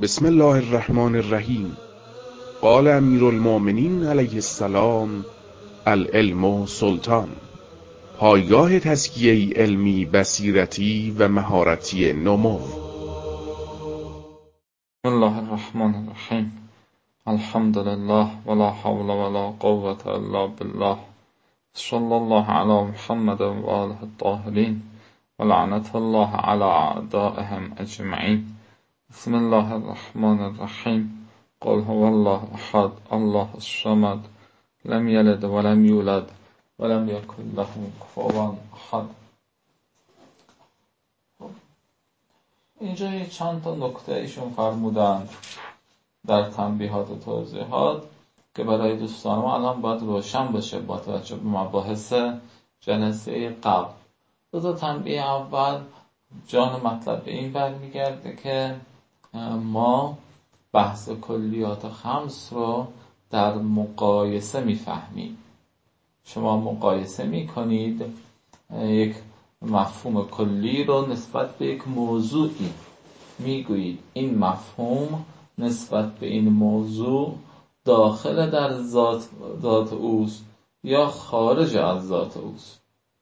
بسم الله الرحمن الرحیم. قال امیر المؤمنین علیه السلام: العلم سلطان. پایگاه تزکیه علمی، بصیرتی و مهارتی نمو. بسم الله الرحمن الرحیم. الحمد لله ولا حول ولا قوة الا بالله. صلی الله علی محمد و آله الطاهرین و لعنت الله علی اعدائهم اجمعین. بسم الله الرحمن الرحیم. قل هو الله احد الله الصمد لم یلد ولم یولد ولم یکن له کفوا احد. اینجا چند تا نکته ایشون فرمودند در تنبیهات و توضیحات که برای دوستان ما الان باید روشن بشه با توجه به مباحث جلسه قبل. دو تا تنبیه اول جان مطلب به این برمیگرده که ما بحث کلیات خمس رو در مقایسه میفهمیم. شما مقایسه میکنید یک مفهوم کلی رو نسبت به یک موضوعی، میگویید این مفهوم نسبت به این موضوع داخل در ذات اوست یا خارج از ذات اوست.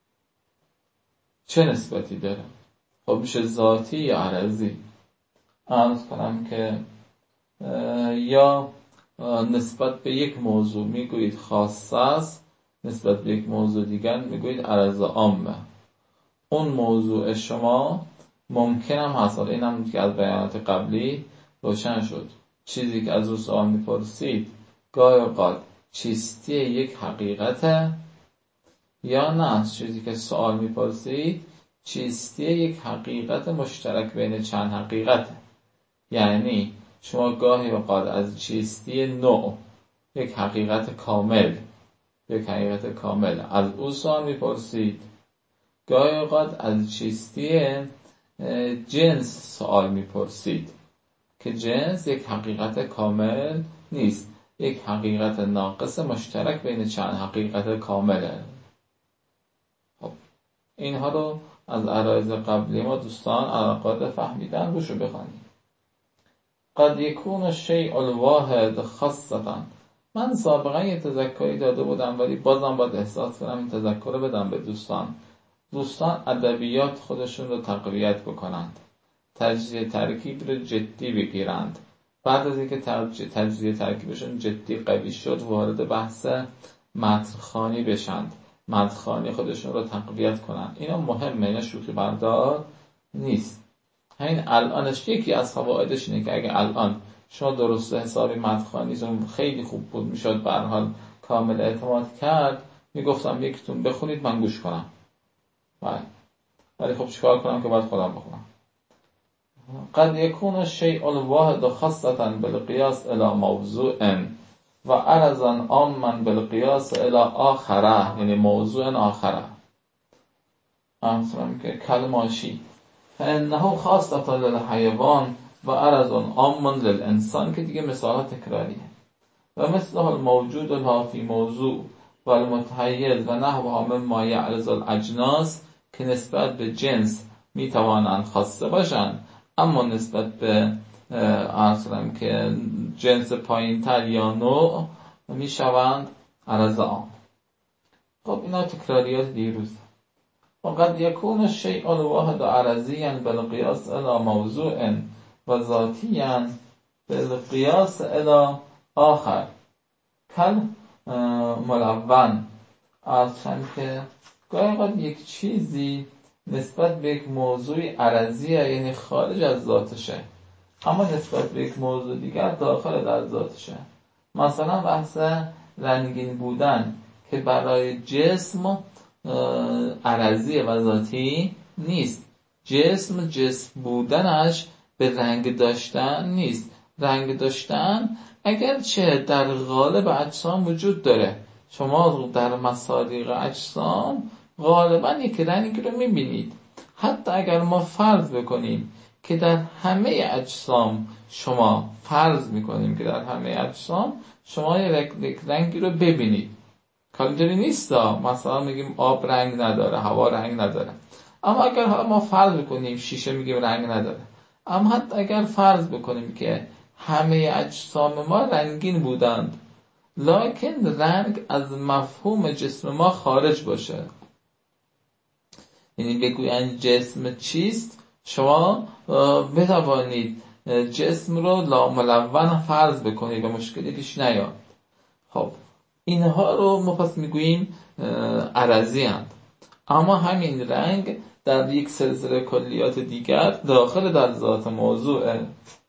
چه نسبتی داره؟ خب میشه ذاتی یا عرضی. عرض کنم که یا نسبت به یک موضوع میگویید خاص است، نسبت به یک موضوع دیگر میگویید عرض عامه. اون موضوع شما ممکن هم هست، این هم که از بیانات قبلی روشن شد، چیزی که از او سوال میپرسید گاهی اوقات چیستی یک حقیقته، یا نه چیزی که سوال میپرسید چیستی یک حقیقت مشترک بین چند حقیقته. یعنی شما گاهی اوقات از چیستی نوع یک حقیقت کامل از او سوال میپرسید، گاهی اوقات از چیستی جنس سوال میپرسید که جنس یک حقیقت کامل نیست، یک حقیقت ناقص مشترک بین چند حقیقت کامله. خب اینها رو از عرایض قبلی ما دوستان علاقات فهمیدن، روشو بخوانید. قد یکون الشیء الواحد خاصة. من سابقا یه تذکری داده بودم ولی بازم باید احساس کنم این تذکر رو بدم به دوستان ادبیات خودشون رو تقویت بکنند، تجزیه ترکیب رو جدی بگیرند. بعد از اینکه تجزیه ترکیبشون جدی قوی شد وارد بحث متن‌خوانی بشند، متن‌خوانی خودشون رو تقویت کنند. اینا مهمه، اینا شوخی بردار نیست. همین الانش یکی از فوایدش اینه که اگه الان شما درست حسابی متن‌خوانیتون خیلی خوب بود میشد به هر حال کامل اعتماد کرد، میگفتم یکیتون بخونید من گوش کنم. ولی خب چیکار کنم که باید خودم بخونم. قد یکون الشیء الواحد خاصة بالقیاس الى موضوع و عرضا عاما بالقیاس الى آخره، یعنی موضوع آخره. مثلا که کلماشی فانه خاصة للحیوان و عرضا عاما للانسان، که دیگه مثال تکراریه. و مثل الموجود لا فی موضوع و المتحیز و نحوها مما یعرض الاجناس، که نسبت به جنس میتوانند خاصه باشند اما نسبت به اصلا که جنس پایین‌تر یا نوع میشوند عرض عام. خب اینا تکراریات دیروز. و قد یکون الشیء الواحد عرضیاً بالقیاس الی موضوع و ذاتیاً بالقیاس الی آخر کل ملون. اصلا که گاهی اوقات یک چیزی نسبت به یک موضوع عرضیه، یعنی خارج از ذاتشه، اما نسبت به یک موضوع دیگر داخل در ذاتشه. مثلا بحث رنگین بودن که برای جسم عرضیه و ذاتی نیست. جسم بودنش به رنگ داشتن نیست. رنگ داشتن اگرچه در غالب اجسام وجود داره، شما در مصادیق اجسام غالبا یک رنگ رو میبینید. حتی اگر ما فرض بکنیم که در همه اجسام شما یک رنگی رو ببینید، کامجوری نیست. مثلا میگیم آب رنگ نداره، هوا رنگ نداره، اما اگر ما فرض بکنیم شیشه میگیم رنگ نداره، اما حتی اگر فرض بکنیم که همه اجسام ما رنگین بودند، لکن رنگ از مفهوم جسم ما خارج باشه، یعنی بگویند جسم چیست، شما بتوانید جسم رو لاملون فرض بکنید و مشکلی پیش نیاد. خب اینها رو ما پس میگوییم عرضی هستند. اما همین رنگ در یک سلسله کلیات دیگر داخل در ذات موضوعه.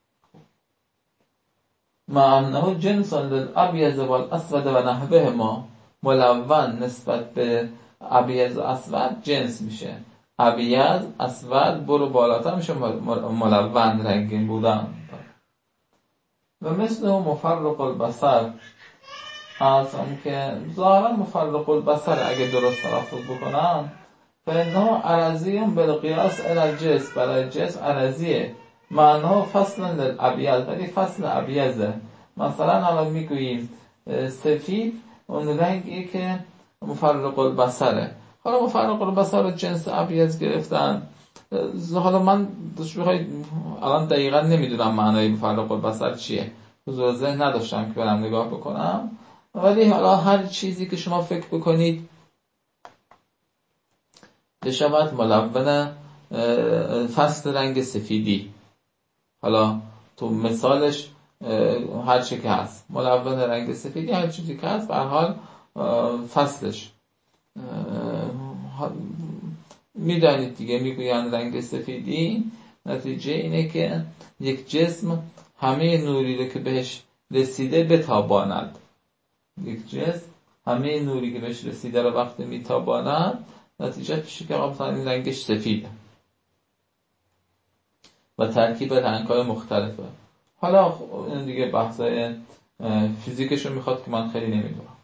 مع انه جنس للابیض والاسود و نحوه ما، ملون نسبت به ابیض و اسود جنس میشه، ابیض اسود برو بالاتر میشه ملون رنگین بودن. و مثل مفرق البصر، از هم که ظاهرا مفرق البصر اگه درست تلفظ بکنم، فإنه عرضی بالقیاس الی الجسم، برای جسم عرضیه، معناه فصل للابیض، ولی فصل ابیضه. مثلا الان میگوییم سفید اون رنگی که مفرق البصره. حالا مفرق البصر رو جنس ابیض گرفتن. حالا من الان دقیقا نمیدونم معنای مفرق البصر چیه، حضور ذهن نداشتم که برم نگاه بکنم، ولی حالا هر چیزی که شما فکر بکنید بشود ملون فصل رنگ سفیدی، حالا تو مثالش هر چی که هست ملون رنگ سفیدی، هر چیزی که هست به هر حال فصلش میدانید دیگه، میگویند رنگ سفیدی، نتیجه اینه که یک جسم همه نوری رو که بهش رسیده بتاباند. یک جسم همه نوری که بهش رسیده رو وقتی میتاباند، نتیجه پیشه که مثلا این رنگش سفیده و ترکیب رنگ‌های مختلفه. حالا این دیگه بحثای فیزیکش رو میخواد که من خیلی نمیدونم.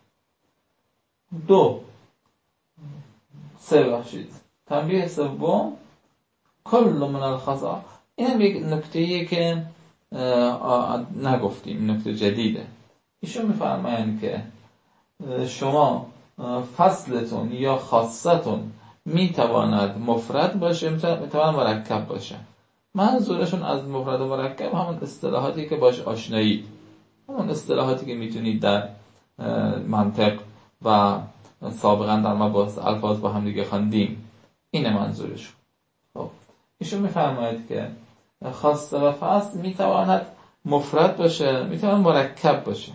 تنبیه سوم، کل من الخطا. این هم یک نکته‌ایه که نگفتیم، نکته جدیده. ایشون میفرمایند که شما فصلتون یا خاصتون میتواند مفرد باشه، میتواند مرکب باشه. منظورشون از مفرد و مرکب همون اصطلاحاتی که باش آشنایید، همون اصطلاحاتی که میتونید در منطق و سابقا در مباحث الفاظ با هم دیگه خواندیم. اینه منظورشون. خب ایشون میفرماید که خاصه و فصل میتواند مفرد باشه، میتواند مرکب باشه.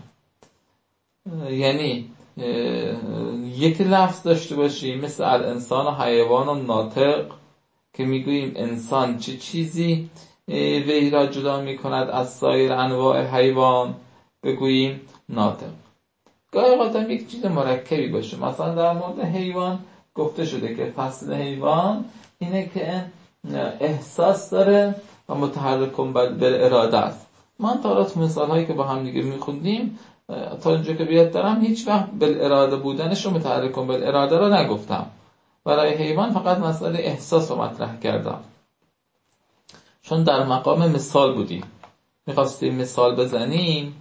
یعنی یک لفظ داشته باشیم مثل الانسان و حیوان و ناطق، که میگوییم انسان چه چیزی وی را جدا میکند از سایر انواع حیوان، بگوییم ناطق. گاهی اوقات هم یک چیز مرکبی باشه. مثلا در مورد حیوان گفته شده که فصل حیوان اینه که احساس داره و متحرکم بالاراده است. من تا مثال هایی که با هم دیگه میخوندیم تا اینجا که بیاد دارم هیچ وقت بالاراده بودنش رو متحرکم بالاراده رو نگفتم. برای حیوان فقط مسئله احساس رو مطرح کردم، چون در مقام مثال بودیم، میخواستیم مثال بزنیم،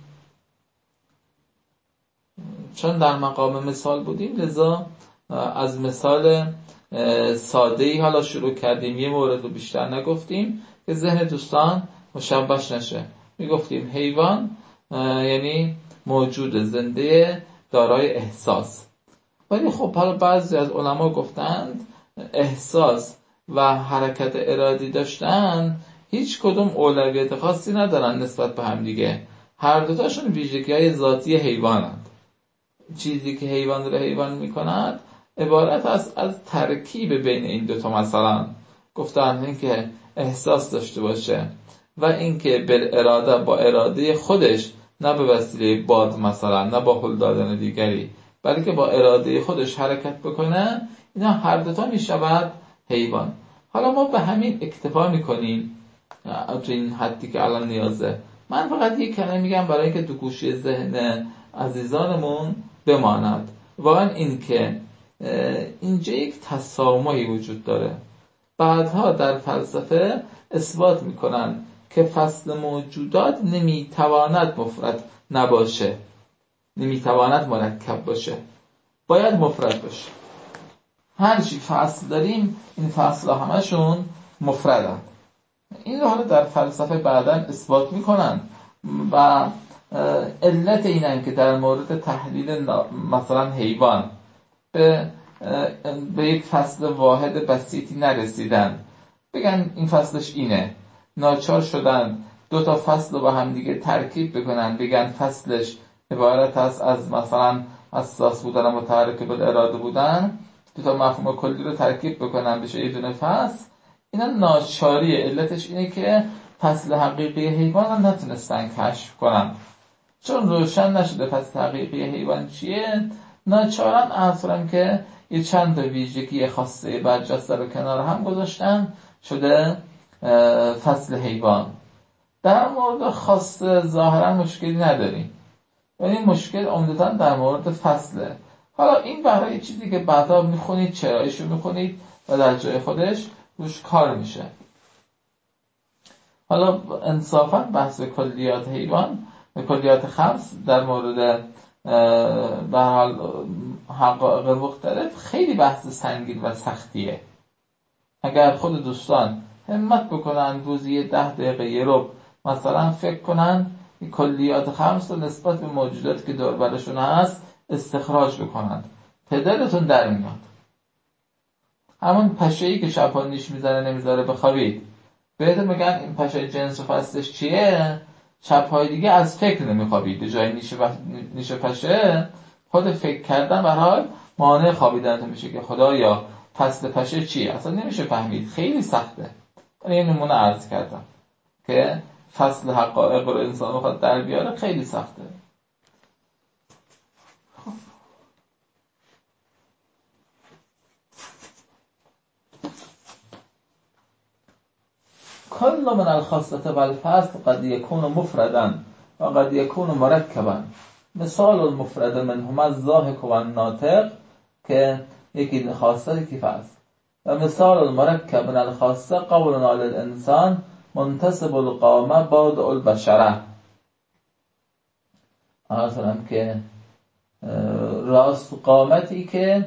چون در مقام مثال بودیم لذا از مثال ساده‌ای حالا شروع کردیم، یه مورد رو بیشتر نگفتیم که ذهن دوستان مشوش نشه. میگفتیم حیوان یعنی موجود زنده دارای احساس، ولی خب حالا بعضی از علما گفتند احساس و حرکت ارادی داشتن هیچ کدوم اولویت خاصی ندارن نسبت به هم دیگه، هر دوتاشون ویژگی‌های ذاتی حیوانند. چیزی که حیوان رو حیوان می‌کند عبارت است از ترکیب بین این دوتا. مثلا گفتن این که احساس داشته باشه و این که بالاراده با اراده خودش، نه به وسیله باد مثلا، نه با هل دادن دیگری، بلکه با اراده خودش حرکت بکنه، اینا هر دوتا میشود حیوان. حالا ما به همین اکتفا میکنیم تو این حدی که الان نیازه. من فقط یک کلمه میگم برای اینکه تو گوشی ذهن عزیزانمون بماند. واقعا این که اینجا یک تسامحی وجود داره. بعدها در فلسفه اثبات میکنن که فصل موجودات نمیتواند مفرد نباشه، نمیتواند مرکب باشه، باید مفرد باشه. هر چی فصل داریم این فصل ها همشون مفردن. این رو حالا در فلسفه بعداً اثبات میکنن و علت اینه که در مورد تحلیل مثلا حیوان به یک فصل واحد بسیطی نرسیدن، بگن این فصلش اینه، ناچار شدن 2 فصل رو با هم دیگه ترکیب بکنن، بگن فصلش عبارت است از مثلا اساس بودن و متحرک بالاراده بودن، 2 مفهوم کلی رو ترکیب بکنن بشه یه دونه فصل. اینا ناچاریه، علتش اینه که فصل حقیقی حیوان هم نتونستن کشف کنن، چون روشن نشده فصل حقیقی حیوان چیه. ناچارن اصلا که یه چند تا ویژگی خاصه برجسته رو کنار هم گذاشتن، شده فصل حیوان. در مورد خاص ظاهرا مشکلی نداریم، ولی مشکل عمدتاً در مورد فصله. حالا این برای چیزی که بعدا میخونید، چرایشو میخونید و در جای خودش روش کار میشه. حالا انصافاً بحث کلیات حیوان و کلیات خمس در مورد به حال حقایق مختلف خیلی بحث سنگین و سختیه. اگر خود دوستان همت بکنن روزی 10 دقیقه یه رو مثلا فکر کنن کلیات خمس رو نسبت به موجوداتی که دور برشون هست استخراج بکنن، تعدادتون در میاد. همون پشه‌ای که شب‌ها نیش میزنه نمیذاره بخوابید، بهتون میگن این پشه جنس و فصلش چیه، شب‌های دیگه از فکر نمیخوابید، به جای نیش پشه خود فکر کردن به حال مانع خوابیدنتون میشه که خدایا فصل پشه چیه، اصلا نمیشه فهمید، خیلی سخته. من یه نمونه عرض کردم که فصل حقایق رو انسان بخواد در بیاره خیلی سخته. کل من الخاصة والفصل قد يكون مفردا و قد يكون مرکبا. مثال المفرد منهما الضاحك و الناطق که یکی خاصه یکی فصل، و مثال المرکب من الخاصه قولنا للانسان منتصب القامه بادع البشره. مثلا که راست قامتی که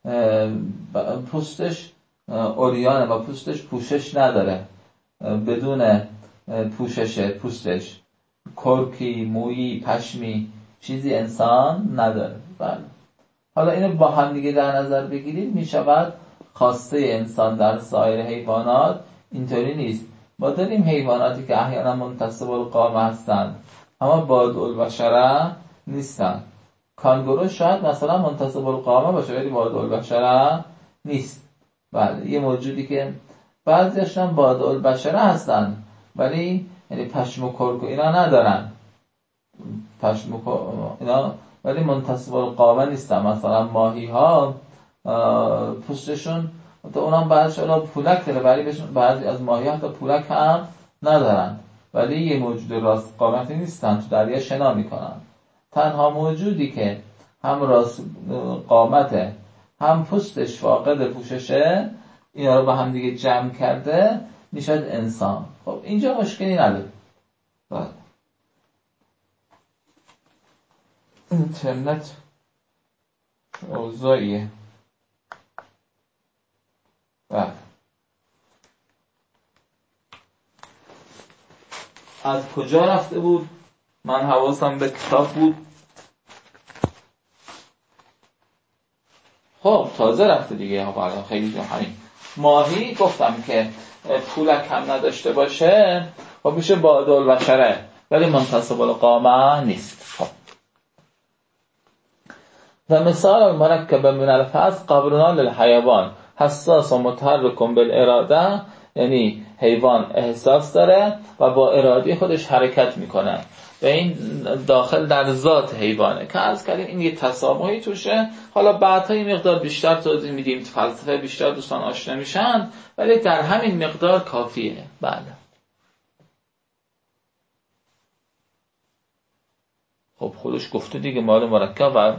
پوستش عریانه و پوستش پوشش نداره، بدون پوستش کرکی، مویی، پشمی چیزی انسان نداره. بله. حالا اینو با هم دیگه در نظر بگیرید میشود خاصه انسان در سایر حیوانات اینطوری نیست. ما داریم حیواناتی که احیانا منتصب القامه هستند اما بادع البشره نیستن. کانگورو شاید مثلا منتصب القامه باشه ولی بادع البشره نیست. بله، یه موجودی که بعضیش هم بادع البشره هستن ولی یعنی پشم و کرک اینا ندارن، پشم و اینا ولی منتصب القامه نیستن. مثلا ماهی ها پوستشون تا اونم بعضیشون پولک داره ولی بعضی از ماهی ها تا پولک هم ندارن ولی یه موجود راست قامتی نیستن، تو دریا شنا میکنن. تنها موجودی که هم راست قامته هم پوستش فاقد پوششه، اینا رو با هم دیگه جمع کرده میشد انسان. خب اینجا مشکلی نداره. اینترنت اوضاعیه. از کجا رفته بود؟ من حواسم به کتاب بود. خب تازه رفته دیگه. حالا خیلی همین ماهی گفتم که پولک هم نداشته باشه خب میشه بادع البشره ولی منتصب القامه نیست. خب و مثال المرکب من الفصل قبرنا للحیوان حساس و متحرک بالاراده، یعنی حیوان احساس داره و با اراده خودش حرکت میکنه و این داخل در ذات حیوانه که عرض کردیم این یه تسامحی توشه. حالا بعدها این مقدار بیشتر توضیح میدیم، فلسفه بیشتر دوستان آشنا میشن ولی در همین مقدار کافیه. بله. خب خودش گفته دیگه مال مرکب و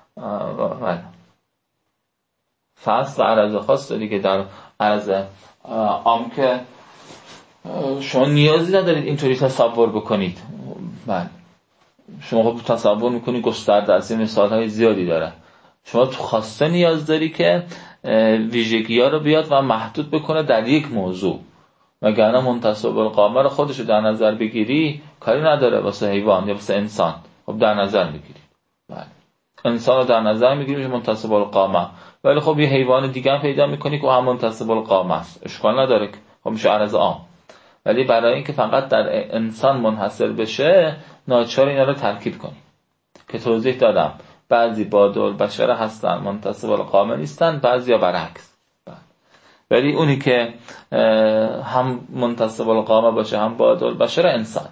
فصل و عرض خاص دیگه. در عرض عام که شما نیازی ندارید اینطوری تصور بکنید. بله. شما خب تصور میکنید گسترده است، مثالهای زیادی داره. شما تو خاصه نیاز داری که ویژگی‌ها رو بیاد و محدود بکنه در یک موضوع. وگرنه منتصب القامه رو خودشو در نظر بگیری کاری نداره واسه حیوان یا واسه انسان. خب در نظر میگیری، بله انسان رو در نظر میگیری میشه منتصب القامه، ولی خب یه حیوان دیگه هم پیدا میکنی که هم منتصب القامه است، اشکال نداره، خب میشه عرض عام. ولی برای اینکه فقط در انسان منحصر بشه ناچار اینا رو ترکیب کنی که توضیح دادم. بعضی بادالبشر هستن منتصب القامه نیستن، بعضیا برعکس. ولی اونی که هم منتصب القامه باشه هم بادالبشر انسان.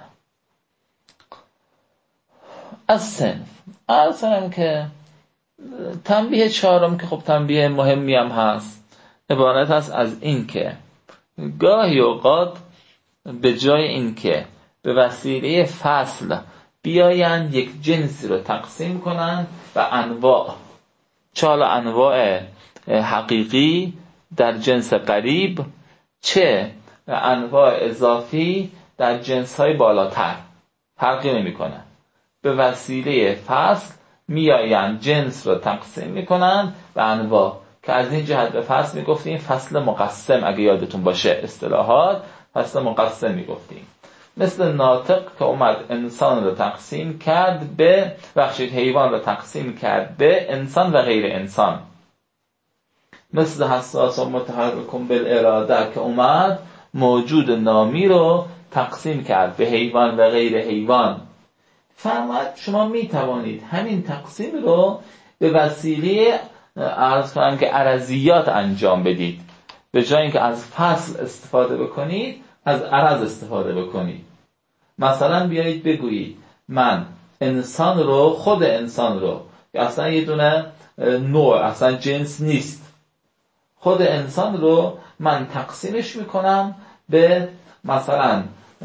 از صنف اصلا که تنبیه چهارم که خب تنبیه مهمی هم هست، عبارت هست از این که گاهی اوقات به جای این که به وسیله فصل بیایند یک جنسی رو تقسیم کنند و انواع، چه انواع حقیقی در جنس قریب چه انواع اضافی در جنس‌های بالاتر، فرقی نمی‌کنه. به وسیله فصل میآیند جنس رو تقسیم می‌کنند و انواع، که از این جهت به فصل می‌گفتیم فصل مقسم، اگه یادتون باشه اصطلاحات فصل مقسم می‌گفتیم. مثل ناطق که اومد انسان رو تقسیم کرد به حیوان رو تقسیم کرد به انسان و غیر انسان. مثل حساس و متحرکون بالاراده که اومد موجود نامی رو تقسیم کرد به حیوان و غیر حیوان. فرمود شما می توانید همین تقسیم رو به وسیله عرض کنم که عرضیات انجام بدید. به جای اینکه از فصل استفاده بکنید از عرض استفاده بکنید. مثلا بیایید بگویید من انسان رو، خود انسان رو که اصلا یه دونه نوع اصلا جنس نیست، خود انسان رو من تقسیمش میکنم به مثلا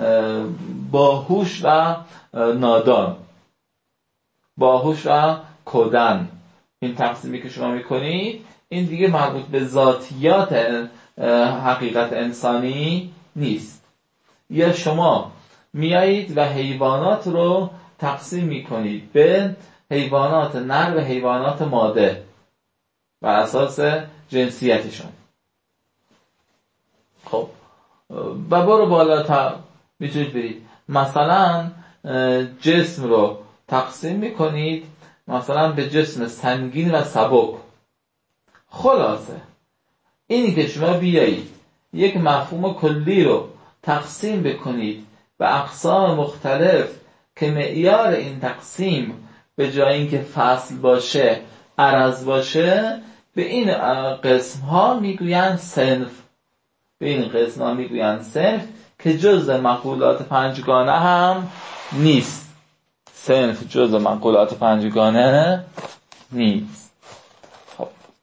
باهوش و نادان، باهوش و کودن. این تقسیمی که شما میکنید این دیگه مربوط به ذاتیات حقیقت انسانی نیست. یا شما میایید و حیوانات رو تقسیم میکنید به حیوانات نر و حیوانات ماده بر اساس جنسیتشون. خب و برو بالاتر میتونید برید مثلا جسم رو تقسیم میکنید مثلا به جسم سنگین و سبک. خلاصه اینی که شما بیایید یک مفهوم کلی رو تقسیم بکنید به اقسام مختلف که معیار این تقسیم به جای اینکه فصل باشه عرض باشه، به این قسم ها میگویند صنف. به این قسم ها میگویند صنف که جزء مقولات پنجگانه هم نیست. صنف جزء مقولات پنجگانه نیست. خب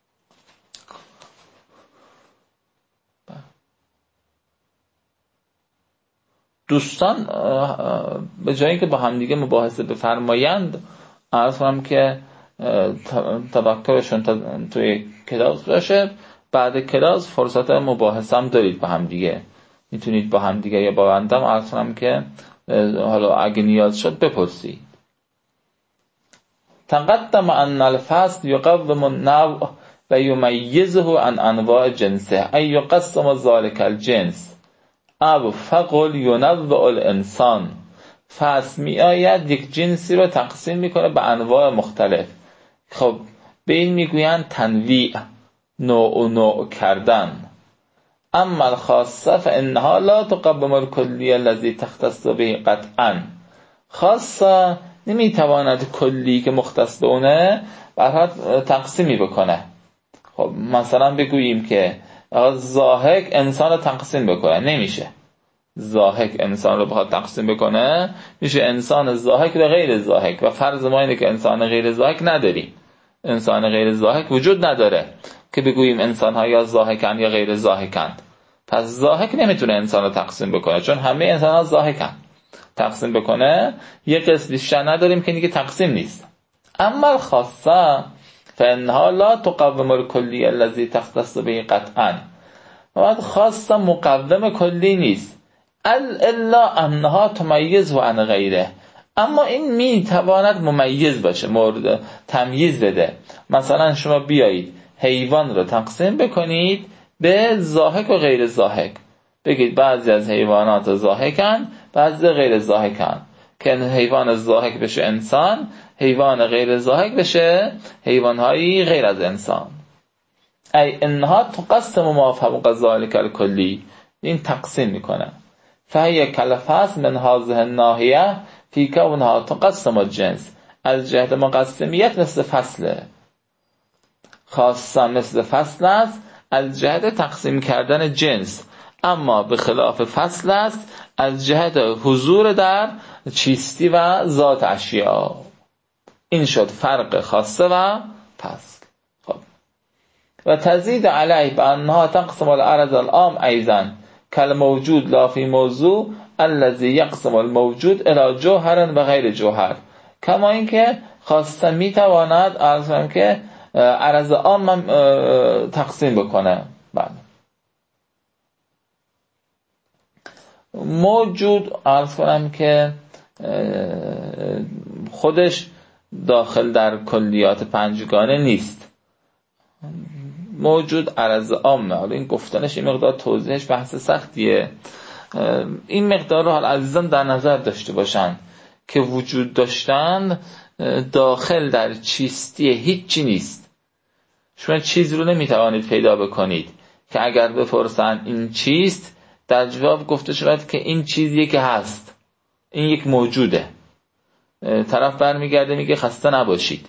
دوستان به جایی که با همدیگه مباحثه بفرمایند عرض کنم که تفکرشون توی کلاس باشه. بعد کلاس فرصت مباحثه هم دارید با همدیگه، میتونید با همدیگه یا با بندم عرض کنم که حالا اگه نیاز شد بپرسید. تقدم ان الفصل یقوم النوع و یمیزه عن انواع جنسه ای یقسم ذلك الجنس او فقل ینوع الانسان. فصل می آید یک جنسی رو تقسیم میکنه به انواع مختلف. خب به این میگویند تنویع، نوع کردن. اما الخاصه فانها لا تقوم الکلی الذی تختص به قطعا. خاصه نمیتواند کلی که مختص به اونه برای تقسیمی بکنه. خب مثلا بگوییم که ضاحک انسان رو تقسیم بکنه، نمیشه. ضاحک انسان رو بخواد تقسیم بکنه میشه انسان ضاحک و غیر ضاحک، و فرض ما اینه که انسان غیر ضاحک نداریم. انسان غیر ضاحک وجود نداره که بگوییم انسان ها یا ضاحکن یا غیر ضاحکن. پس ضاحک نمیتونه انسان رو تقسیم بکنه چون همه انسان ها ضاحکن. تقسیم بکنه یه قسم بیشتر نداریم که دیگه تقسیم نیست. اما الخاصه فانها لا تقوم الکلی الذی تختص به قطعا. بعد خاصه مقوم کلی نیست الا انها تمیز و عن غیره. اما این میتواند ممیز باشه، مورد تمییز بده. مثلا شما بیایید حیوان رو تقسیم بکنید به ضاحک و غیر ضاحک. بگید بعضی از حیوانات ضاحکن، بعضی غیر ضاحکن، که حیوان ضاحک بشه انسان، حیوان غیر ضاحک بشه حیوانهایی غیر از انسان. ای انها تقسم ما فوق ذلک الکلی، این تقسیم میکنه. فهی کالفصل من هذه الناحیه فی کونها تقسم الجنس، از جهت مقسمیت مثل فصله، خاصا مثل فصل است از جهت تقسیم کردن جنس، اما به خلاف فصل است از جهت حضور در چیستی و ذات اشیاء. این شد فرق خاصه و فصل. خب و تزید علیه بانها تقسم العرض العام ایضا کالموجود لا فی موضوع الذی یقسم الموجود الی جوهر و غیر جوهر، کما اینکه خاصه میتواند عرض کنم که عرض عام تقسیم بکنه. بله موجود عرض کنم که خودش داخل در کلیات پنجگانه نیست، موجود عرض عامه. حالا این گفتنش این مقدار توضیحش بحث سختیه. این مقدار رو حالا عزیزان در نظر داشته باشن که وجود داشتن داخل در چیستی هیچی نیست. شما چیز رو نمیتوانید پیدا بکنید که اگر بپرسن این چیست، در جواب گفته شود که این چیزیه که هست، این یک موجوده. طرف برمیگرده میگه خسته نباشید،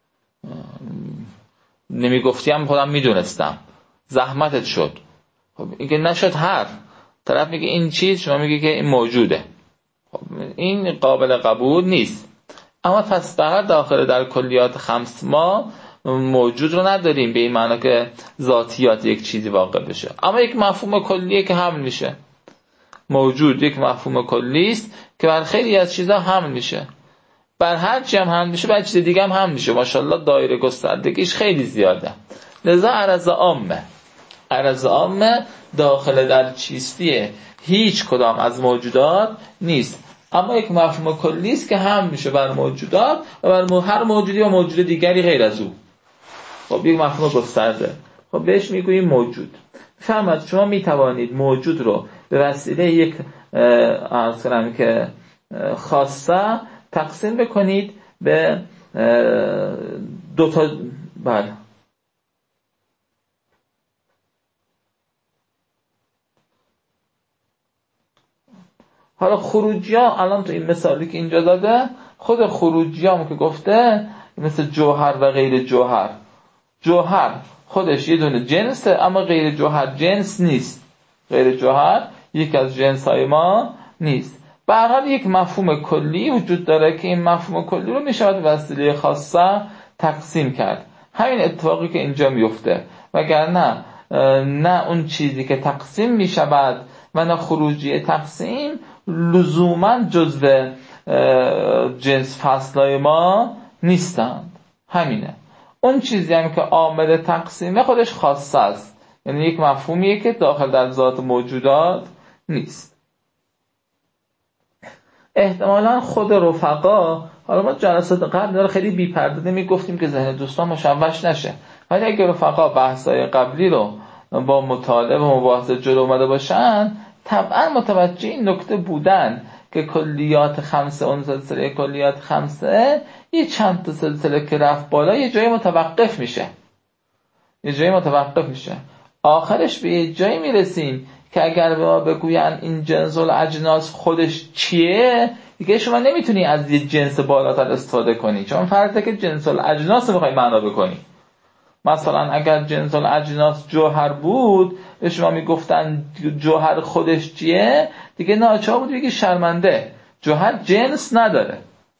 نمیگفتیم خودم میدونستم، زحمتت شد. خب این که نشد حرف، طرف میگه این چیز، شما میگه که این موجوده. خب این قابل قبول نیست. اما پس فقط داخل در کلیات خمس ما موجود رو نداریم به این معنی که ذاتیات یک چیزی واقع بشه، اما یک مفهوم کلیه که حمل میشه. موجود یک مفهوم کلی است که بر خیلی از چیزها حمل میشه، بر هر چی هم حمل میشه بر چیز دیگه هم حمل میشه. ماشاءالله دایره گستردگیش خیلی زیاده. لذا عرض عامه داخل در چیستی هیچ کدام از موجودات نیست، اما یک مفهوم کلی است که حمل میشه بر موجودات و بر هر موجودی و موجود دیگری غیر از او. خب یک مفهوم گسترده، خب بهش میگوییم موجود. فهمت شما میتوانید موجود رو به وسیله یک عرض کنم که خاصه تقسیم بکنید به دو تا. بله حالا خروجی ها الان تو این مثالی که اینجا داده، خود خروجی هم که گفته مثل جوهر و غیر جوهر، جوهر خودش یه دونه جنسه اما غیر جوهر جنس نیست، غیر جوهر یک از جنس های ما نیست. به هر حال یک مفهوم کلی وجود داره که این مفهوم کلی رو میشود به وسیله خاصه تقسیم کرد. همین اتفاقی که اینجا میفته، وگرنه نه اون چیزی که تقسیم میشود و نه خروجی تقسیم لزوما جزو جنس فصلای ما نیستند. همینه. اون چیزی هم که عامل تقسیمه خودش خاصه است، یعنی یک مفهومیه که داخل در ذات موجودات نیست. احتمالاً خود رفقا، حالا ما جلسات قبل داره خیلی بی‌پرده نمیگفتیم که ذهن دوستان مشوش نشه، ولی اگه رفقا بحث‌های قبلی رو با مطالعه و مباحثه جلو اومده باشن طبعا متوجه این نکته بودن که کلیات خمسه، اون سلسله کلیات خمسه یه چند تا سلسله که رفت بالا یه جایی متوقف میشه، آخرش به یه جایی میرسیم که اگر به ما بگوین این جنس الاجناس خودش چیه، دیگه شما نمیتونی از یه جنس بالاتر استفاده کنی، چون فرضه که جنس الاجناس رو میخوای معنا بکنی. مثلا اگر جنس الاجناس جوهر بود، به شما میگفتن جوهر خودش چیه، دیگه ناچار بود بگی شرمنده، جوهر جنس نداره.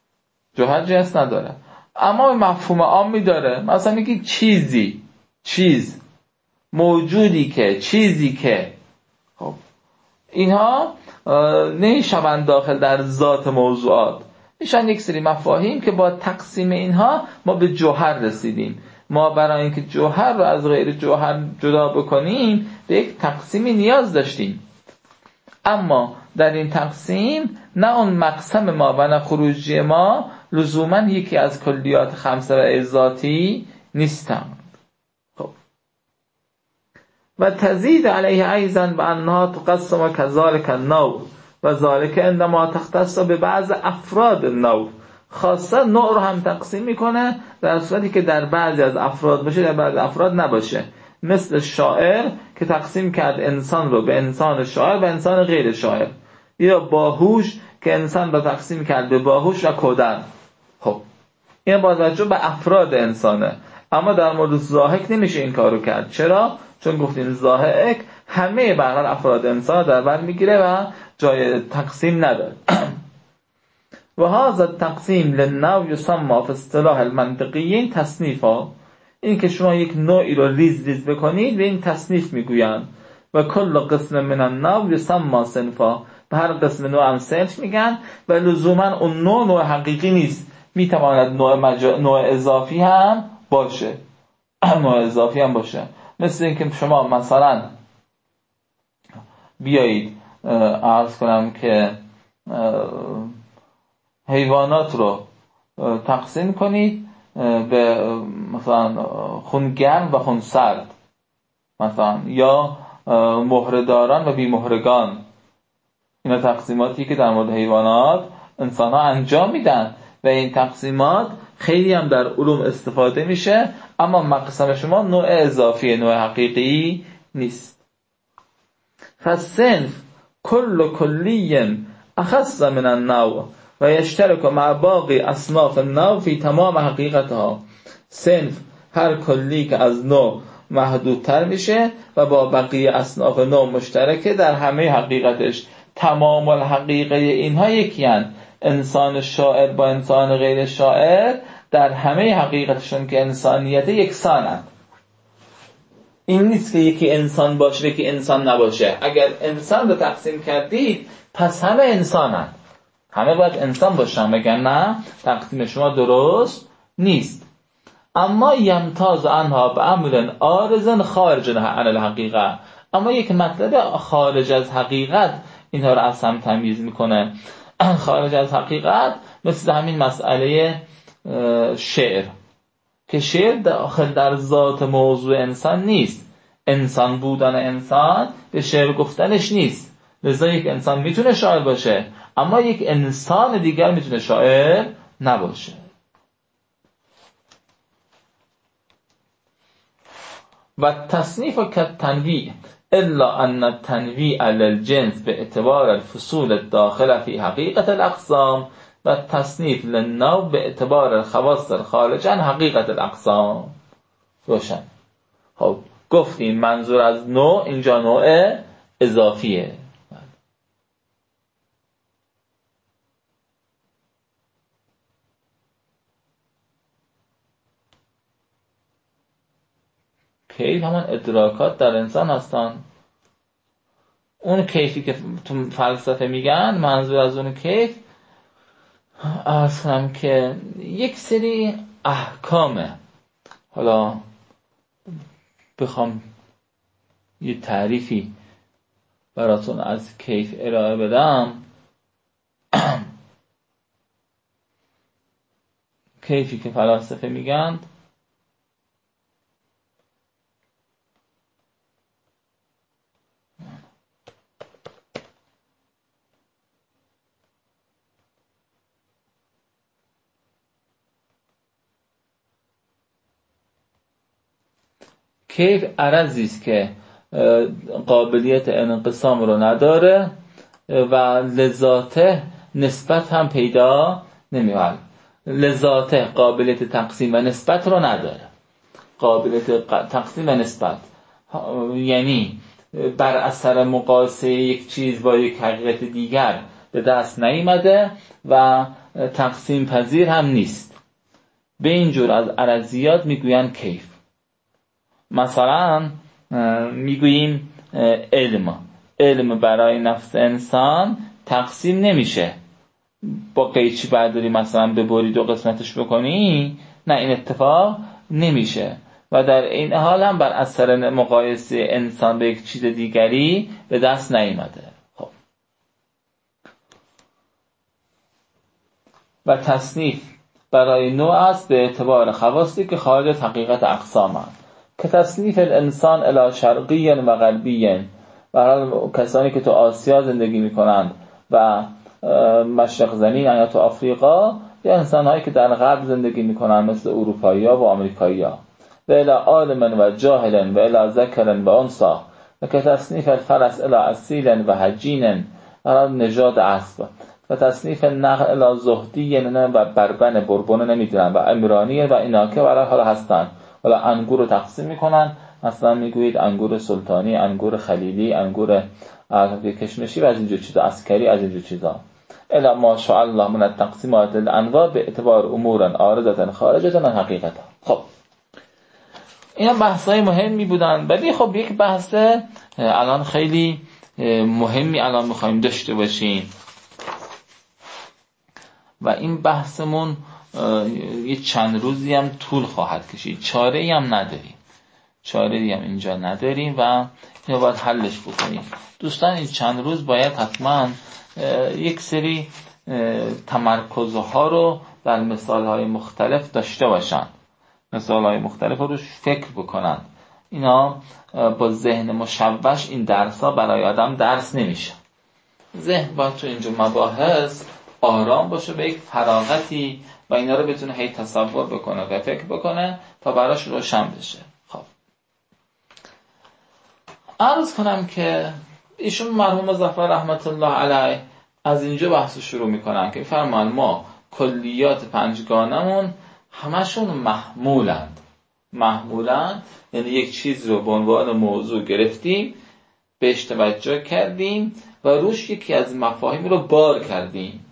اما مفهوم عامی داره، مثلا میگی چیز، موجودی که، چیزی که. خب اینها نمیشوند داخل در ذات موضوعات، میشن یک سری مفاهیم که با تقسیم اینها ما به جوهر رسیدیم. ما برای اینکه جوهر رو از غیر جوهر جدا بکنیم به یک تقسیمی نیاز داشتیم، اما در این تقسیم نه اون مقسم ما و نه خروجی ما لزوما یکی از کلیات خمسه و ذاتی نیستند. خب و تزید علیه ایضا بانها تقسم كذلك النوع و ذلك عندما تختص به بعض افراد النوع. خاصه نوع رو هم تقسیم میکنه در صورتی که در بعضی از افراد باشه، در بعضی افراد نباشه. مثل شاعر که تقسیم کرد انسان رو به انسان شاعر و انسان غیر شاعر، یا باهوش که انسان رو تقسیم کرد به باهوش و کودن. خب این با توجه به افراد انسانه، اما در مورد ضاحک نمیشه این کارو کرد. چرا؟ چون گفتیم ضاحک همه به هر حال افراد انسان در بر میگیره و جای تقسیم نداره. و هذا التقسیم للنوع یسمى فی اصطلاح المنطقیین تصنیفا. این که شما یک نوعی رو ریز ریز بکنید به این تصنیف میگویند. و کل قسم من النوع یسمى صنفا. به هر قسم نوع هم صنف میگن و لزوما اون نوع حقیقی نیست، میتواند نوع اضافی هم باشه. نوع اضافی هم باشه. مثل اینکه شما مثلا بیایید عرض کنم که حیوانات رو تقسیم کنید به مثلا خون گرم و خون سرد، مثلا یا مهره‌داران و بی مهرگان. اینا تقسیماتی که در مورد حیوانات انسان ها انجام میدن و این تقسیمات خیلی هم در علوم استفاده میشه، اما مقسم شما نوع اضافی، نوع حقیقی نیست. فالصنف کل کلی اخص من النوع و یشترک مع باقی اصناف النوع فی تمام حقیقتها. صنف هر کلی که از نوع محدودتر میشه و با بقیه اصناف نوع مشترکه در همه حقیقتش. تمام الحقیقه اینها یکیان. انسان شاعر با انسان غیر شاعر در همه حقیقتشون که انسانیت یکسانند. این نیست که یکی انسان باشه یکی انسان نباشه. اگر انسان رو تقسیم کردید پس همه انسانند، همه باید انسان باشن، مگر نه تقسیم شما درست نیست. اما یمتاز عنها بامر عارض خارج عن الحقیقه. اما یک مطلب خارج از حقیقت اینها رو از هم تمیز میکنه. خارج از حقیقت مثل همین مسئله شعر، که شعر داخل در ذات موضوع انسان نیست. انسان بودن انسان به شعر گفتنش نیست. لذا یک انسان میتونه شاعر باشه اما یک انسان دیگر میتونه شاعر نباشه. و تصنیف کالتنویع الا ان التنویع للجنس به اعتبار الفصول الداخل فی حقیقت الاقسام و تصنیف للنوع به اعتبار الخواص الخارج عن حقیقت الاقسام. روشن. خب گفتیم منظور از نوع اینجا نوع اضافیه. کیف همان ادراکات در انسان هستن. اون کیفی که تو فلسفه میگن، منظور از اون کیف اصلا که یک سری احکامه. حالا بخوام یه تعریفی براتون از کیف ارائه بدم، کیفی که فلاسفه میگن کیف عرضی است که قابلیت انقسام رو نداره و لذاته نسبت هم پیدا نمی‌کنه. لذاته قابلیت تقسیم و نسبت رو نداره. قابلیت تقسیم و نسبت یعنی بر اثر مقایسه یک چیز با یک حقیقت دیگر به دست نیامده و تقسیم پذیر هم نیست. به اینجور از عرضیات میگوین کیف. مثلا میگوییم علم برای نفس انسان تقسیم نمیشه. با قیچی برداری مثلا ببری دو قسمتش بکنی، نه، این اتفاق نمیشه و در این حال هم بر اثر مقایسه انسان به یک چیز دیگری به دست نیامده. خب و تصنیف برای نوع است به اعتبار خواصی که خارج از حقیقت اقسام هست. که تصنیف الانسان الی شرقی و غربی، برای کسانی که تو آسیا زندگی میکنند و مشرق زمین یا تو آفریقا، یا انسان‌هایی که در غرب زندگی میکنند مثل اروپایی‌ها و آمریکایی‌ها. و الی عالم و جاهل و الی ذکر و انثی، و که تصنیف الفرس الی اصیل و حجین، برای نژاد اسب، و تصنیف نقل الی زهدی و بربن بربونه نمیدونن و امرانی و اینا که برای حالا هستن. حالا انگور رو تقسیم میکنن، مثلا میگویید انگور سلطانی، انگور خلیلی، انگور کشمشی و از اینجور چیزا، عسکری، از اینجور چیزا. الا ما شاء الله من التقسیمات الانواع به اعتبار امور عارضه خارجه عن حقیقتا. خب اینا بحث‌های مهمی بودن، ولی خب یک بحث الان خیلی مهمی الان می‌خوایم داشته باشیم و این بحثمون یه چند روزی هم طول خواهد کشید. چاره‌ای هم اینجا نداریم و اینو باید حلش بکنیم. دوستان این چند روز باید حتما یک سری تمرکزها رو در مثالهای مختلف داشته باشن، مثالهای مختلف رو روش فکر بکنن. اینا با ذهن مشوش این درس ها برای آدم درس نمیشه. ذهن باید تو اینجور مباحث آرام باشه، به یک فراغتی، و اینا رو بتونه هی تصور بکنه و فکر بکنه تا براش روشن بشه. خب عرض کنم که ایشون مرحوم مظفر رحمت الله علیه از اینجا بحث شروع میکنن که فرمان ما کلیات پنجگانمون همشون محمولند، یعنی یک چیز رو به عنوان موضوع گرفتیم، بهش توجه کردیم و روش یکی از مفاهیم رو بار کردیم.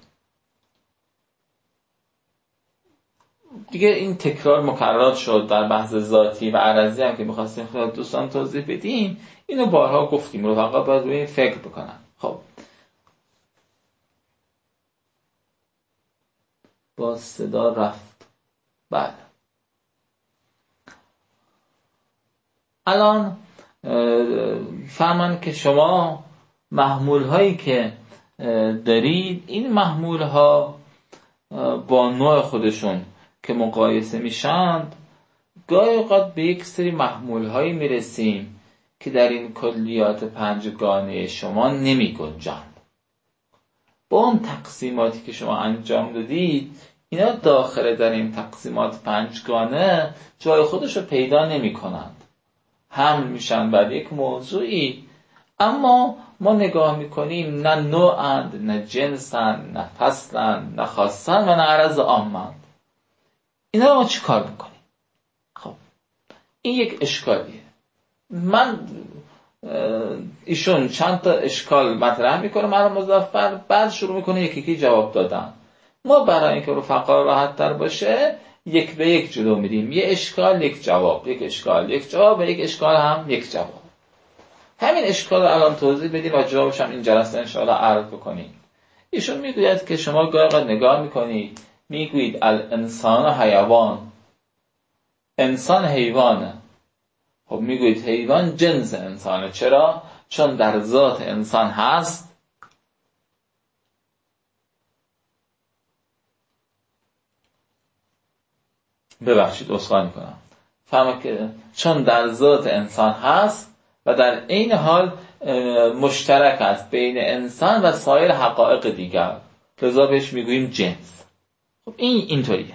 دیگه این تکرار مکررات شد در بحث ذاتی و عرضی هم که می‌خواستیم خدمت دوستان توضیح بدیم، اینو بارها گفتیم، رفقا باید روی این فکر بکنن. خب با صدا رفت. بله الان فهمن که شما محمول هایی که دارید، این محمول ها با نوع خودشون که مقایسه میشند، گاهی اوقات به یک سری محمول هایی میرسیم که در این کلیات پنجگانه شما نمی گنجند. با اون تقسیماتی که شما انجام دادید، اینا داخل در این تقسیمات پنجگانه جای خودش رو پیدا نمی کنند، حمل میشن بر یک موضوعی، اما ما نگاه میکنیم نه نوعند، نه جنسند، نه فصلند، نه خاصند و نه عرض عامند. اینا رو ما چی کار میکنیم؟ خب این یک اشکالیه. ایشون چند تا اشکال مطرح میکنه مرحوم مظفر، بعد شروع میکنه یکی جواب دادن. ما برای اینکه رفقا راحت تر باشه یک به یک جلو میریم، یه اشکال یک جواب، یک اشکال یک جواب و یک اشکال هم یک جواب. همین اشکال رو الان توضیح بدیم و جوابش هم این جلسه انشاءالله عرض بکنیم. ایشون میگوید که شما گاهی نگاه میکنید میگویید الانسان حیوان، انسان حیوانه. خب میگویید حیوان جنس انسانه. چرا؟ چون در ذات انسان هست عذرخواهی میکنم. فهمه که چون در ذات انسان هست و در عین حال مشترک است بین انسان و سایر حقایق دیگر، لذا بهش میگوییم جنس. خب این اینطوریه.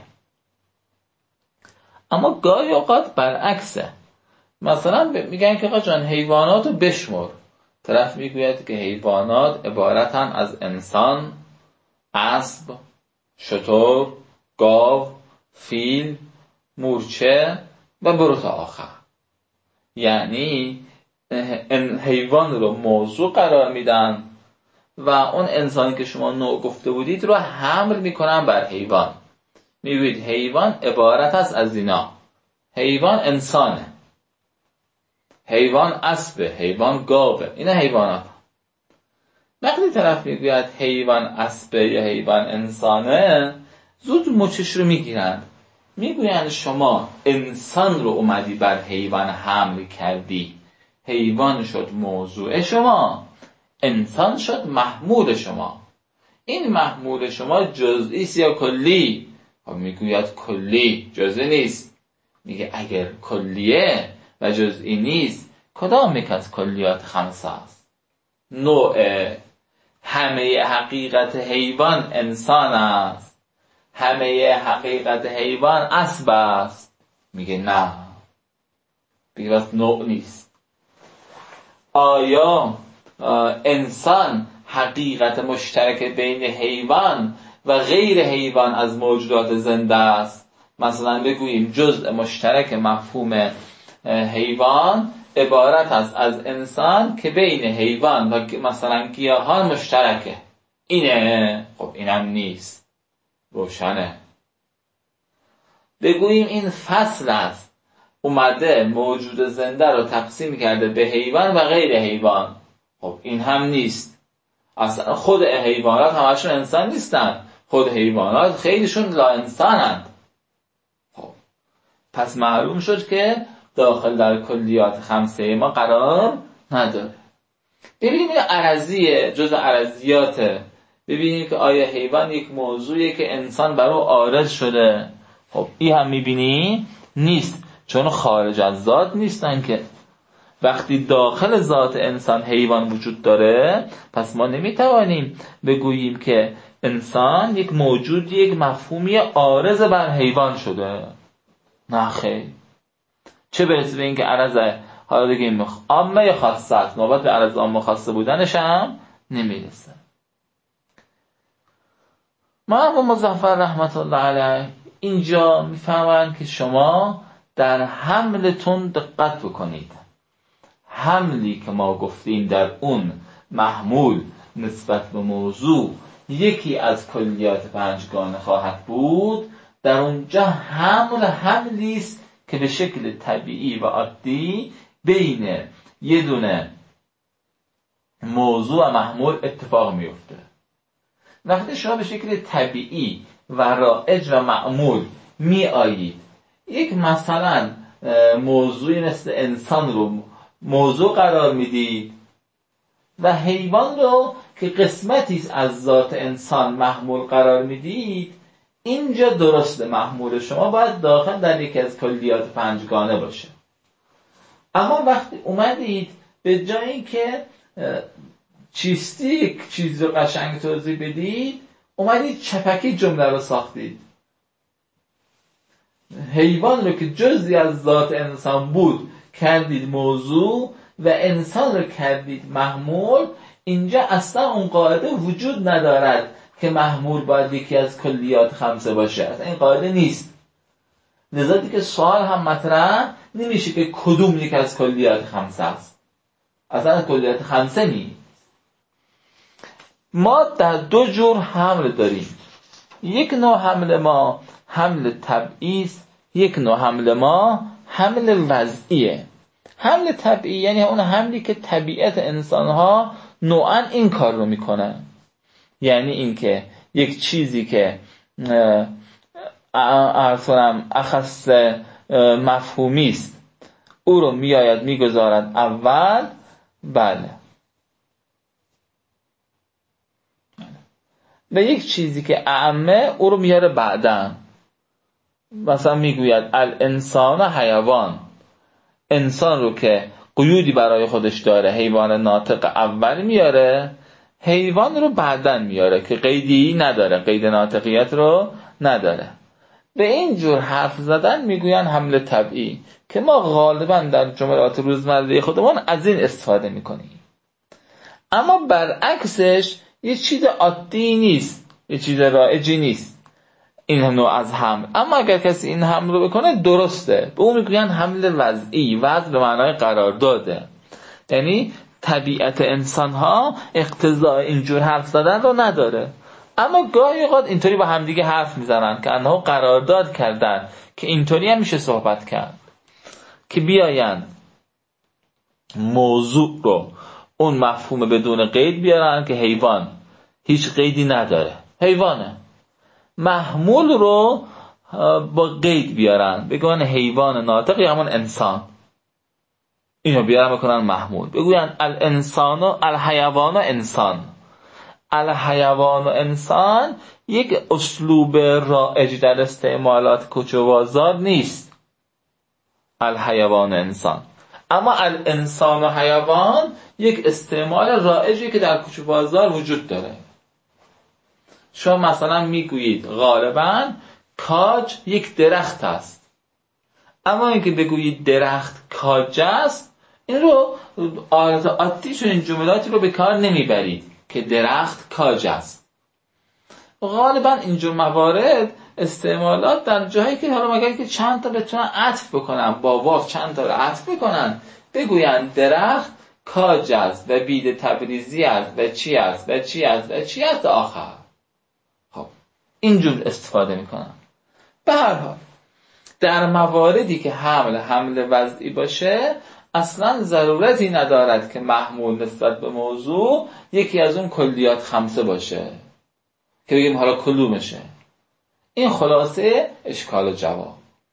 اما گاهی اوقات برعکسه. مثلا میگن که آقا جان حیوانات رو بشمر. طرف میگوید که حیوانات عبارتن از انسان، اسب، شتر، گاو، فیل، مورچه و برو تا آخر. یعنی حیوان رو موضوع قرار میدن و اون انسانی که شما نوع گفته بودید رو حمل میکنن بر حیوان. میگوید حیوان عبارت است از اینا. حیوان انسانه، حیوان اسبه، حیوان گاوه. اینا حیوانات. وقتی طرف میگوید حیوان اسبه یا حیوان انسانه، زود مچش رو میگیرن، میگویند شما انسان رو اومدی بر حیوان حمل کردی، حیوان شد موضوع شما، انسان شد محمول شما. این محمول شما جزئی یا کلی؟ میگوید کلی، جزئی نیست. میگه اگر کلیه و جزئی نیست، کدام یک از کلیات خمسه است؟ نوع همه حقیقت حیوان انسان است، همه حقیقت حیوان اسب است. میگه نه، میگه بس نوع نیست. آیا انسان حقیقت مشترک بین حیوان و غیر حیوان از موجودات زنده است؟ مثلا بگوییم جزء مشترک مفهوم حیوان عبارت است از انسان که بین حیوان و مثلا گیاهان مشترکه. اینه؟ خب اینم نیست، روشنه. بگوییم این فصل است، اومده موجود زنده رو تقسیم کرده به حیوان و غیر حیوان. خب این هم نیست. اصلا خود حیوانات همشون انسان نیستن، خود حیوانات خیلیشون لا انسانند. خب پس معلوم شد که داخل در کلیات خمسه ما قرار نداره. ببینیم این عرضیه، جزء عرضیاته. ببینیم که آیا حیوان یک موضوعیه که انسان برای عارض شده؟ خب این هم میبینی نیست، چون خارج از ذات نیستن که. وقتی داخل ذات انسان حیوان وجود داره، پس ما نمیتوانیم بگوییم که انسان یک موجود، یک مفهومی عارض بر حیوان شده. نه خیر. چه برسه به این که عرضه حالا دیگه عامه یا خاصه است، نوبت به عرض عامه خاصه بودنش هم نمیرسه. مرحوم مظفر رحمت الله علیه اینجا میفهمن که شما در حملتون دقت بکنید. حملی که ما گفتیم در اون محمول نسبت به موضوع یکی از کلیات پنجگانه خواهد بود، در اونجا حملی است که به شکل طبیعی و عادی بین یه دونه موضوع و محمول اتفاق میفته. وقتی شما به شکل طبیعی و رایج و معمول می آیید یک مثلا موضوعی مثل انسان رو موضوع قرار میدید و حیوان رو که قسمتی از ذات انسان محمول قرار میدید، اینجا درست محمول شما باید داخل در یکی از کلیات پنجگانه باشه. اما وقتی اومدید به جایی که یک چیز رو قشنگ توضیح بدید، اومدید چپکی جمله رو ساختید. حیوان رو که جزئی از ذات انسان بود کردید موضوع و انسان رو کردید محمول. اینجا اصلا اون قاعده وجود ندارد که محمول باید یکی از کلیات خمسه باشه، اصلا این قاعده نیست. لذا دیگه سوال هم مطرح نمیشه که کدوم یک از کلیات خمسه است، اصلا از کلیات خمسه نیست. ما در دو جور حمل داریم. یک نوع حمل ما حمل طبیعی است، یک نوع حمل ما حمل وضعیه. حمل طبیعی یعنی اون حملی که طبیعت انسانها نوعا این کار رو میکنه. یعنی این که یک چیزی که اخص مفهومی است او رو میآید میگذارد اول، بله، و یک چیزی که اعمه او رو میاره بعداً. مثلا میگوید الانسان حیوان، انسان رو که قیودی برای خودش داره حیوان ناطق اول میاره، حیوان رو بعداً میاره که قیدی نداره، قید ناطقیت رو نداره. به این جور حرف زدن میگوین حمل طبیعی که ما غالباً در جملات روزمره خودمون از این استفاده میکنیم. اما برعکسش یه چیز عادی نیست، یه چیز رایجی نیست این نوع از حمل. اما اگر کسی این حمل رو بکنه درسته، به اون میگوین حمل وضعی. وضع به معنای قرار داده، یعنی طبیعت انسان ها اقتضای اینجور حرف زدن رو نداره. اما گاهی اوقات اینطوری با همدیگه حرف میزنن که انها قرارداد کردن که اینطوری هم میشه صحبت کرد، که بیاین موضوع رو اون مفهوم بدون قید بیارن که حیوان هیچ قیدی نداره، حیوانه. محمول رو با قید بیارن، بگوین حیوان ناطق یا همون انسان، اینو بیارن بکنن محمول، بگوین الانسان و الحیوان و انسان. الحیوان و انسان یک اسلوب رایج در استعمالات کوچه و بازار نیست. الحیوان انسان. اما الانسان و حیوان یک استعمال رایجی که در کوچه بازار وجود داره. شما مثلا میگویید غالباً کاج یک درخت است، اما اینکه بگویید درخت کاج است، این رو آلت عادیشون این جملاتی رو به کار نمیبرید که درخت کاج است. غالباً اینجور موارد استعمالات در جایی که حالا مگر که چند تا بتونن عطف بکنن، با واو چند تا رو عطف بکنن، بگوین درخت کاج است و بید تبریزی است و چی است و چی است و چی است آخر. خب اینجور استفاده میکنن. به هر حال در مواردی که حمل وضعی باشه اصلا ضرورتی ندارد که محمول نسبت به موضوع یکی از اون کلیات خمسه باشه که بگیم حالا کدومشه. این خلاصه اشکال و جواب.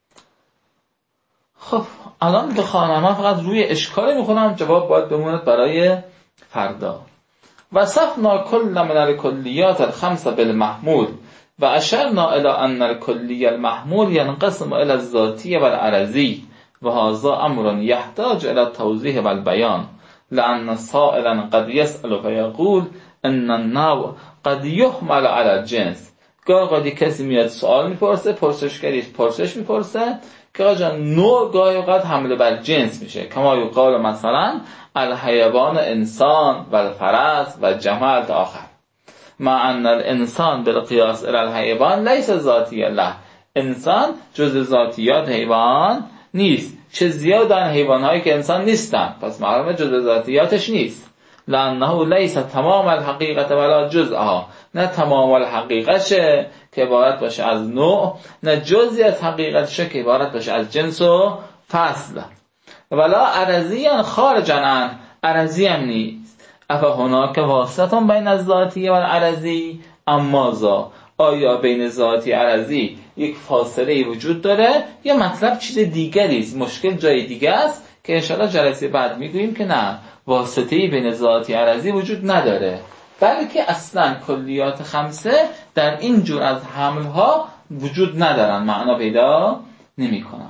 خب الان بخوام من فقط روی اشکال میخونم، جواب باید بموند برای فردا. وصفنا کل من الکلیات الخمسه بالمحمول و اشرنا الى ان الکلی المحمول ينقسم الى الذاتی و العرضی و هذا امر يحتاج الى التوضیح و البیان لان سائلا قد يسأل فيقول ان النوع قد يحمل على الجنس. گاهی کسی میاد سوال میپرسه، پرسشگری پرسش میپرسه که آقا جان نوع گاهی اوقات حمله بر جنس میشه، کما یقال مثلا الحیوان انسان و الفرس و جمل تا آخر. مع ان الانسان بالقیاس الى الحیوان لیس ذاتی له، انسان جز ذاتیات حیوان نیست، چه زیادن حیوانهایی که انسان نیستن، پس معلومه جز ذاتیاتش نیست. لانه لیس تمام الحقیقت ولا جزءها، نه تمام الحقیقتشه که عبارت باشه از نوع، نه جزئی از حقیقتشه که عبارت باشه از جنس و فصل. ولا عرضیان خارجن، عرضی هم نیست. افا هناک واسطه بین الذاتی و العرضی، اما آیا بین ذاتی عرضی یک فاصله وجود داره یا مطلب چیز دیگری است، مشکل جای دیگه است که انشاءالله جلسه بعد میگوییم که نه، واسطه‌ای بین ذاتی عرضی وجود نداره، بلکه اصلا کلیات خمسه در این جور از حملها وجود ندارن، معنا پیدا نمی کنن.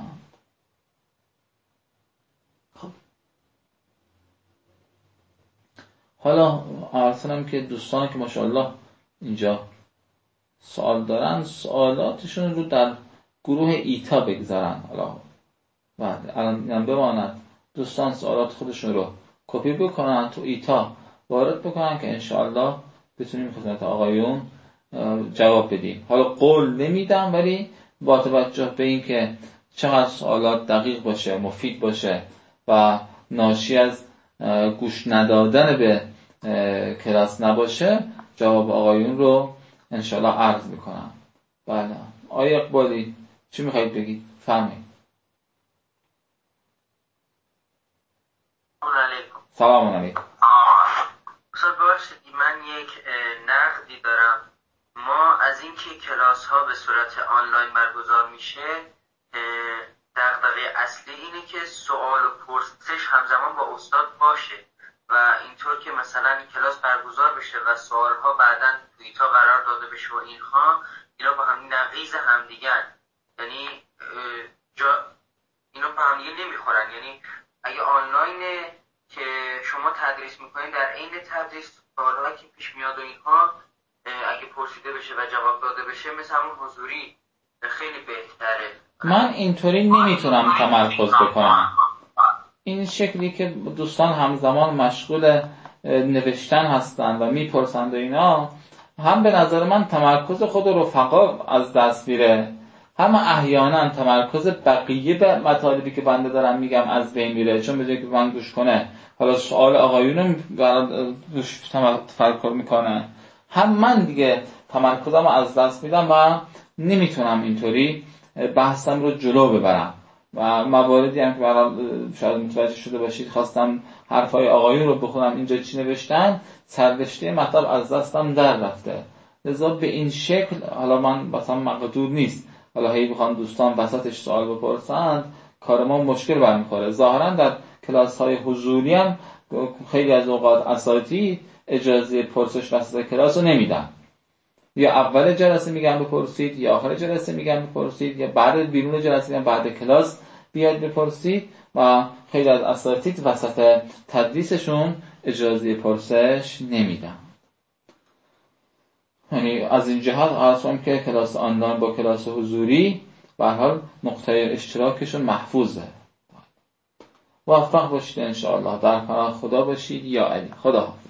خب حالا عرضم که دوستان که ماشاءالله اینجا سوال دارن سوالاتشون رو در گروه ایتا بگذارن. حالا بعد الان بماند دوستان سوالات خودشون رو کپی بکنن تو ایتا وارد بکنن که انشاءالله بتونیم خدمت آقایون جواب بدیم. حالا قول نمیدم، ولی با توجه به این که چقدر سوالات دقیق باشه، مفید باشه و ناشی از گوش ندادن به کلاس نباشه، جواب آقایون رو انشاءالله عرض میکنم. بله آقای اقبالی چی میخواید بگید؟ فهمید. سلام علیکم. استاد باشید، من یک نقدی دارم. ما از اینکه کلاس ها به صورت آنلاین برگزار میشه، دغدغه اصلی اینه که سوال و پرسش همزمان با استاد باشه و اینطور که مثلا این کلاس برگزار بشه و سوال ها بعداً توییتا قرار داده بشه و اینا با هم نقیض همدیگر، یعنی اینا با هم دیگه نمیخورن. یعنی اگه آنلاینه که شما تدریس میکنین، در عین تدریس سوالایی که پیش میاد و اینها اگه پرسیده بشه و جواب داده بشه مثل همون حضوری خیلی بهتره. من اینطوری نمیتونم تمرکز بکنم. این شکلی که دوستان همزمان مشغول نوشتن هستن و میپرسند و اینا، هم به نظر من تمرکز خود رفقا از دست میره، هم احیانا تمرکز بقیه به مطالبی که بنده دارم میگم از بین میره، چون به جای که من گوش کنه حالا سوال آقایونم گوش تفکر میکنه، هم من دیگه تمرکزم از دست میدم و نمیتونم اینطوری بحثم رو جلو ببرم. و مواردی هم که شاید متوجه شده باشید خواستم حرفای آقایون رو بخونم، اینجا چی نوشتن، سررشته مطلب از دستم در رفته. لذا به این شکل حالا من مثلا مقدور نیست، حالا هی بخوام دوستان وسطش سوال بپرسند کار ما مشکل برمیخوره. ظاهرا در کلاس های حضوری هم خیلی از اوقات اساتید اجازه پرسش وسط کلاس رو نمیدن، یا اول جلسه میگن بپرسید یا آخر جلسه میگن بپرسید یا بعد بیرون جلسه میگن بعد کلاس بیاد بپرسید و خیلی از اساتید وسط تدریسشون اجازه پرسش نمیدن. یعنی از این جهت اصلا که کلاس آنلاین با کلاس حضوری به هر حال نقطه اشتراکشون محفوظه. موفق باشید ان شاء الله، در پناه خدا باشید یا علی. خدا حافظ.